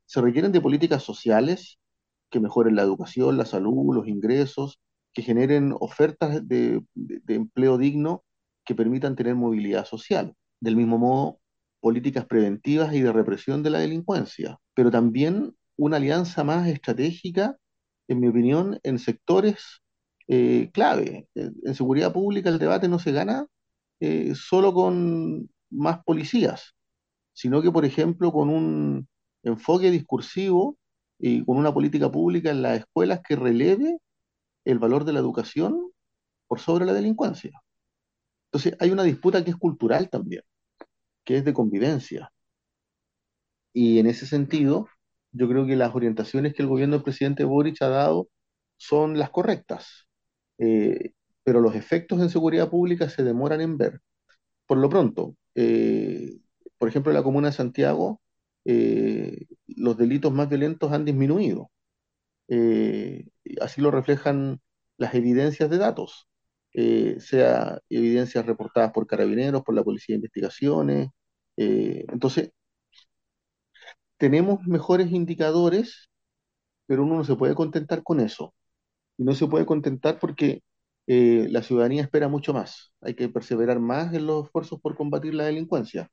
Se requieren de políticas sociales que mejoren la educación, la salud, los ingresos, que generen ofertas de empleo digno que permitan tener movilidad social. Del mismo modo, políticas preventivas y de represión de la delincuencia, pero también una alianza más estratégica, en mi opinión, en sectores clave. En seguridad pública el debate no se gana solo con más policías, sino que, por ejemplo, con un enfoque discursivo y con una política pública en las escuelas que releve el valor de la educación por sobre la delincuencia. Entonces, hay una disputa que es cultural también, que es de convivencia. Y en ese sentido, yo creo que las orientaciones que el gobierno del presidente Boric ha dado son las correctas. Eh, pero los efectos en seguridad pública se demoran en ver. Por lo pronto, por ejemplo, en la comuna de Santiago, los delitos más violentos han disminuido. Y así lo reflejan las evidencias de datos, sea evidencias reportadas por carabineros, por la Policía de Investigaciones. Entonces, tenemos mejores indicadores, pero uno no se puede contentar con eso. Y no se puede contentar porque la ciudadanía espera mucho más. Hay que perseverar más en los esfuerzos por combatir la delincuencia.